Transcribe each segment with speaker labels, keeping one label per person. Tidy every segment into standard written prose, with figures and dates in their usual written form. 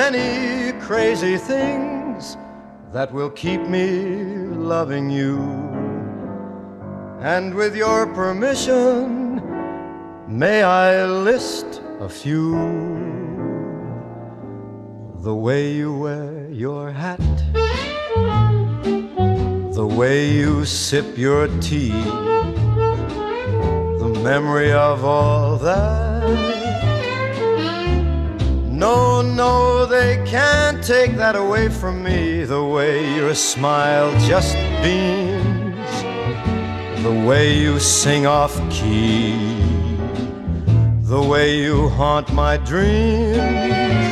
Speaker 1: many crazy things that will keep me loving you. And with your permission, may I list a few? The way you wear your hat, the way you sip your tea, the memory of all that. No, no, they can't take that away from me. The way your smile just beams, the way you sing off key, the way you haunt my dreams.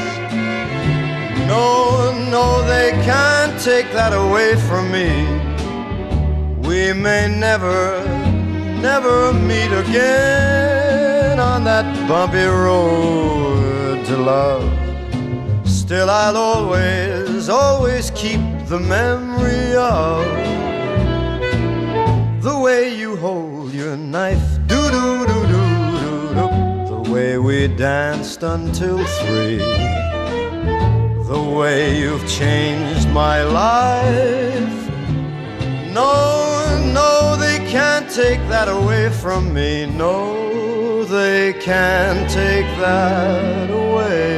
Speaker 1: No, no, they can't take that away from me. We may never, never meet again on that bumpy road to love. Still I'll always, always keep the memory of the way you hold your knife, do-do-do-do-do-do, the way we danced until 3, the way you've changed my life. No, no, they can't take that away from me. No, they can't take that away